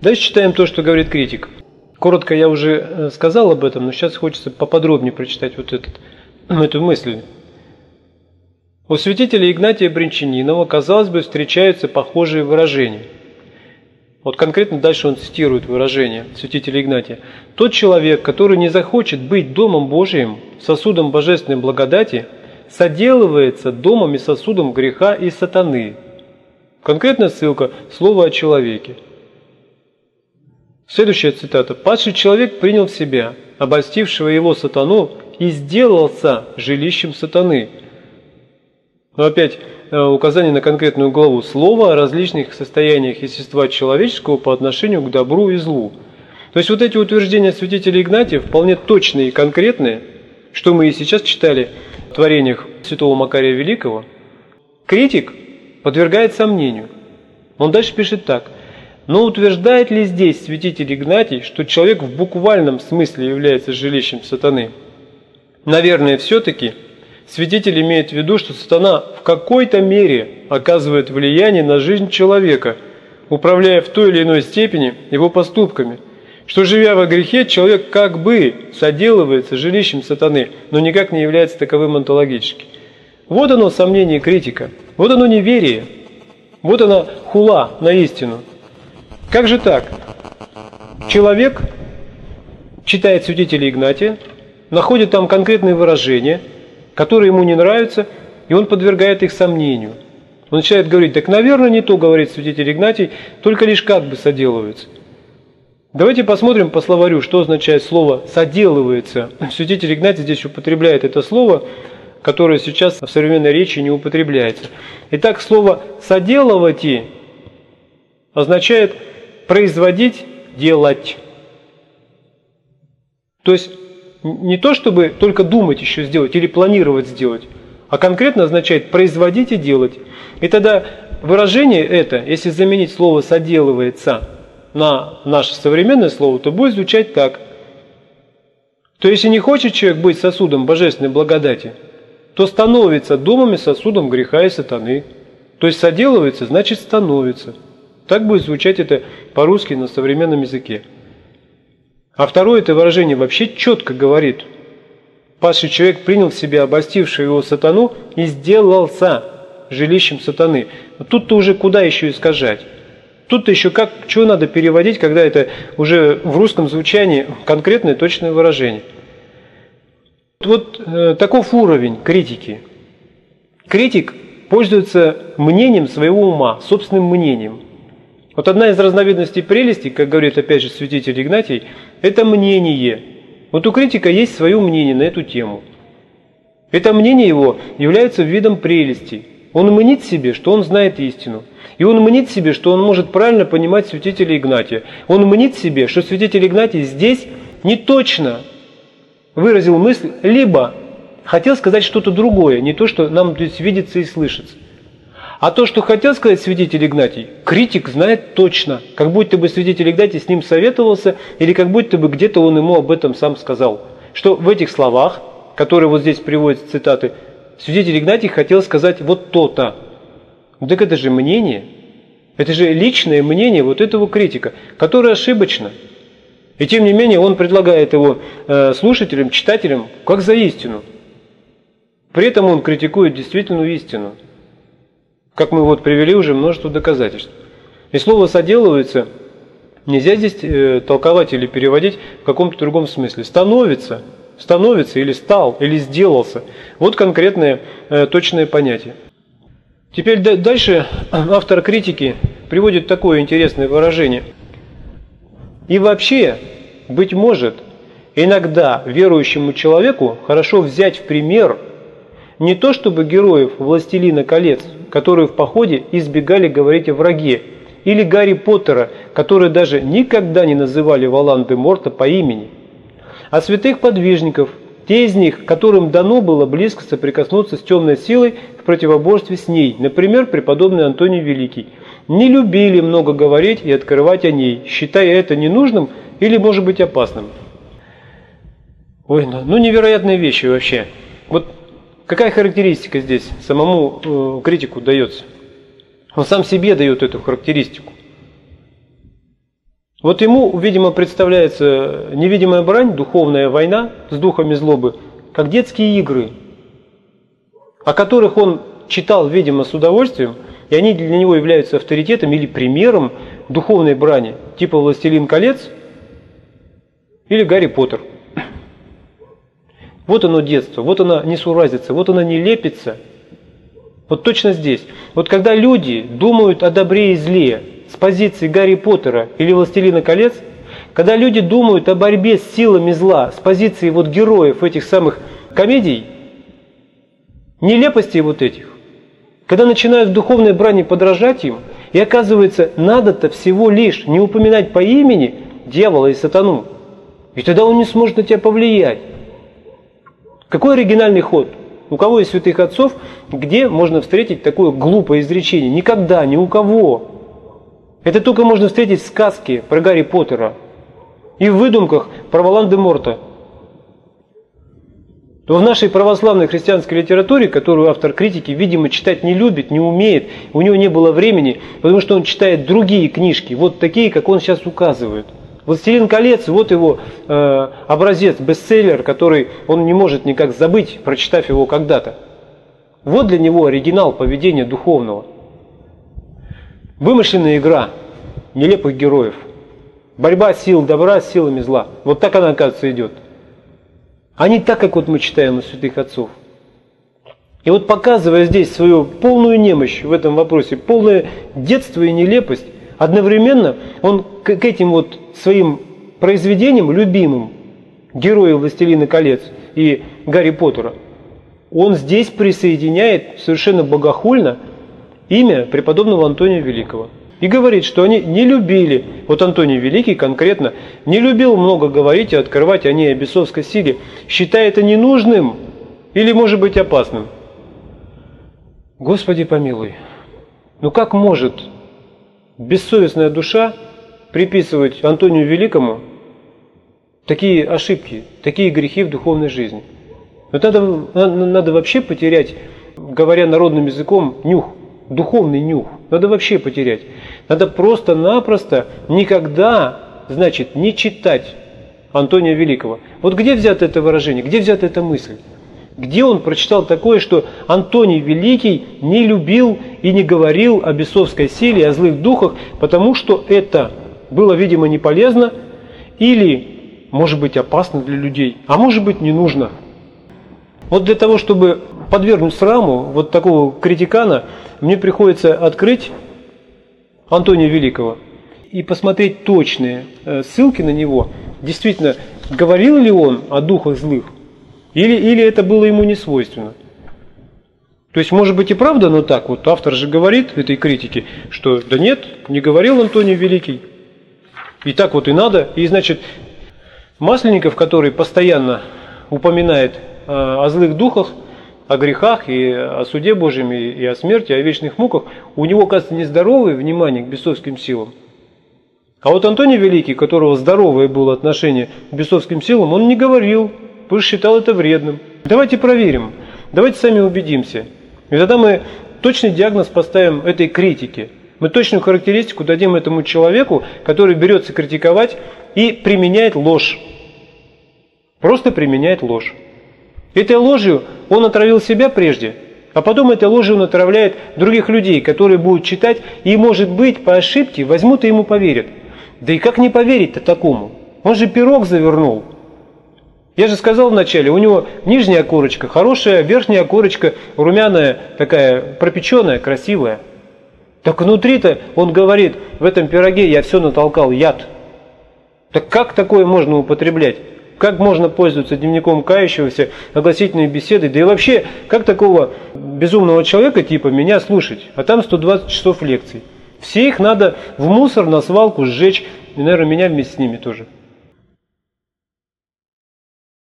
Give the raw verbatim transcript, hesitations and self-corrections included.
Дальше читаем то, что говорит критик. Коротко я уже сказал об этом, но сейчас хочется поподробнее прочитать вот этот, эту мысль. У святителя Игнатия Брянчанинова, казалось бы, встречаются похожие выражения. Вот конкретно дальше он цитирует выражение святителя Игнатия. «Тот человек, который не захочет быть домом Божиим, сосудом божественной благодати, соделывается домом и сосудом греха и сатаны». Конкретная ссылка – слово о человеке. Следующая цитата. «Падший человек принял в себя обольстившего его сатану и сделался жилищем сатаны». Но опять указание на конкретную главу. Слово о различных состояниях естества человеческого по отношению к добру и злу. То есть вот эти утверждения святителя Игнатия вполне точные и конкретные, что мы и сейчас читали в творениях святого Макария Великого. Критик подвергает сомнению. Он дальше пишет так. Но утверждает ли здесь святитель Игнатий, что человек в буквальном смысле является жилищем сатаны? Наверное, все-таки святитель имеет в виду, что сатана в какой-то мере оказывает влияние на жизнь человека, управляя в той или иной степени его поступками, что, живя во грехе, человек как бы соделывается жилищем сатаны, но никак не является таковым онтологически. Вот оно сомнение критика, вот оно неверие, вот она хула на истину. Как же так? Человек читает святителя Игнатия, находит там конкретные выражения, которые ему не нравятся, и он подвергает их сомнению. Он начинает говорить, так, наверное, не то, говорит святитель Игнатий, только лишь как бы соделывается. Давайте посмотрим по словарю, что означает слово «соделывается». Святитель Игнатий здесь употребляет это слово, которое сейчас в современной речи не употребляется. Итак, слово «соделывать» означает «производить, делать». То есть не то, чтобы только думать еще сделать или планировать сделать, а конкретно означает производить и делать. И тогда выражение это, если заменить слово «соделывается» на наше современное слово, то будет звучать так. То если не хочет человек быть сосудом божественной благодати, то становится домом и сосудом греха и сатаны. То есть соделывается, значит становится. Так будет звучать это по-русски на современном языке. А второе это выражение вообще четко говорит. Падший человек принял в себя обольстившего его сатану и сделался жилищем сатаны. Но тут-то уже куда еще искажать? Тут-то еще как, что надо переводить, когда это уже в русском звучании конкретное точное выражение. Вот э, таков уровень критики. Критик пользуется мнением своего ума, собственным мнением. Вот одна из разновидностей прелести, как говорит опять же святитель Игнатий, это мнение. Вот у критика есть свое мнение на эту тему. Это мнение его является видом прелести. Он мнит себе, что он знает истину. И он мнит себе, что он может правильно понимать святителя Игнатия. Он мнит себе, что святитель Игнатий здесь не точно выразил мысль, либо хотел сказать что-то другое, не то, что нам здесь видится и слышится. А то, что хотел сказать святитель Игнатий, критик знает точно, как будто бы святитель Игнатий с ним советовался, или как будто бы где-то он ему об этом сам сказал. Что в этих словах, которые вот здесь приводят цитаты, святитель Игнатий хотел сказать вот то-то. Так это же мнение, это же личное мнение вот этого критика, которое ошибочно. И тем не менее он предлагает его э, слушателям, читателям, как за истину. При этом он критикует действительную истину. Как мы вот привели уже множество доказательств. И слово «соделывается» нельзя здесь э, толковать или переводить в каком-то другом смысле. Становится, становится или стал, или сделался. Вот конкретное э, точное понятие. Теперь д- дальше автор критики приводит такое интересное выражение. И вообще, быть может, иногда верующему человеку хорошо взять в пример не то чтобы героев «Властелина колец», которые в походе избегали говорить о враге, или Гарри Поттера, которые даже никогда не называли Волан-де-Морта по имени, а святых подвижников, те из них, которым дано было близко соприкоснуться с темной силой в противоборстве с ней, например, преподобный Антоний Великий, не любили много говорить и открывать о ней, считая это ненужным или, может быть, опасным. Ой, ну невероятные вещи вообще. Вот какая характеристика здесь самому э, критику дается? Он сам себе дает эту характеристику. Вот ему, видимо, представляется невидимая брань, духовная война с духами злобы, как детские игры, о которых он читал, видимо, с удовольствием, и они для него являются авторитетом или примером духовной брани, типа «Властелин колец» или «Гарри Поттер». Вот оно детство, вот она несуразица, вот она нелепица. Вот точно здесь. Вот когда люди думают о добре и зле с позиции Гарри Поттера или «Властелина колец», когда люди думают о борьбе с силами зла с позиции вот героев этих самых комедий, нелепостей вот этих, когда начинают в духовной брани подражать им, и оказывается, надо-то всего лишь не упоминать по имени дьявола и сатану, и тогда он не сможет на тебя повлиять. Какой оригинальный ход? У кого из святых отцов, где можно встретить такое глупое изречение? Никогда, ни у кого. Это только можно встретить в сказке про Гарри Поттера и в выдумках про Волан-де-Морта. То в нашей православной христианской литературе, которую автор критики, видимо, читать не любит, не умеет, у него не было времени, потому что он читает другие книжки, вот такие, как он сейчас указывает. «Властелин колец» – вот его э, образец, бестселлер, который он не может никак забыть, прочитав его когда-то. Вот для него оригинал поведения духовного. Вымышленная игра нелепых героев. Борьба сил добра с силами зла. Вот так она, оказывается, идет. А не так, как вот мы читаем у святых отцов. И вот показывая здесь свою полную немощь в этом вопросе, полное детство и нелепость, одновременно он к этим вот своим произведениям любимым, герою «Властелина колец» и Гарри Поттера, он здесь присоединяет совершенно богохульно имя преподобного Антония Великого. И говорит, что они не любили, вот Антоний Великий конкретно, не любил много говорить и открывать о ней, о бесовской силе, считая это ненужным или, может быть, опасным. Господи помилуй, ну как может бессовестная душа приписывать Антонию Великому такие ошибки, такие грехи в духовной жизни? Вот надо, надо вообще потерять, говоря народным языком, нюх, духовный нюх. Надо вообще потерять. Надо просто-напросто никогда, значит, не читать Антония Великого. Вот где взято это выражение, где взята эта мысль? Где он прочитал такое, что Антоний Великий не любил и не говорил о бесовской силе, о злых духах, потому что это было, видимо, не полезно или, может быть, опасно для людей, а может быть, не нужно. Вот для того, чтобы подвергнуть сраму вот такого критикана, мне приходится открыть Антония Великого и посмотреть точные ссылки на него. Действительно, говорил ли он о духах злых, или, или это было ему не свойственно. То есть, может быть, и правда, но так вот автор же говорит в этой критике, что да нет, не говорил Антоний Великий. И так вот и надо. И, значит, Масленников, который постоянно упоминает о злых духах, о грехах и о суде Божьем, и о смерти, о вечных муках, у него, кажется, нездоровое внимание к бесовским силам. А вот Антоний Великий, у которого здоровое было отношение к бесовским силам, он не говорил, потому что считал это вредным. Давайте проверим, давайте сами убедимся. И тогда мы точный диагноз поставим этой критике. Мы точную характеристику дадим этому человеку, который берется критиковать и применяет ложь. Просто применяет ложь. Этой ложью он отравил себя прежде, а потом этой ложью он отравляет других людей, которые будут читать и, может быть, по ошибке возьмут и ему поверят. Да и как не поверить-то такому? Он же пирог завернул. Я же сказал вначале, у него нижняя корочка хорошая, верхняя корочка румяная, такая пропеченная, красивая. Так внутри-то, он говорит, в этом пироге я все натолкал яд. Так как такое можно употреблять? Как можно пользоваться дневником кающегося, огласительной беседой? Да и вообще, как такого безумного человека типа меня слушать? А там сто двадцать часов лекций. Все их надо в мусор, на свалку сжечь. И, наверное, меня вместе с ними тоже.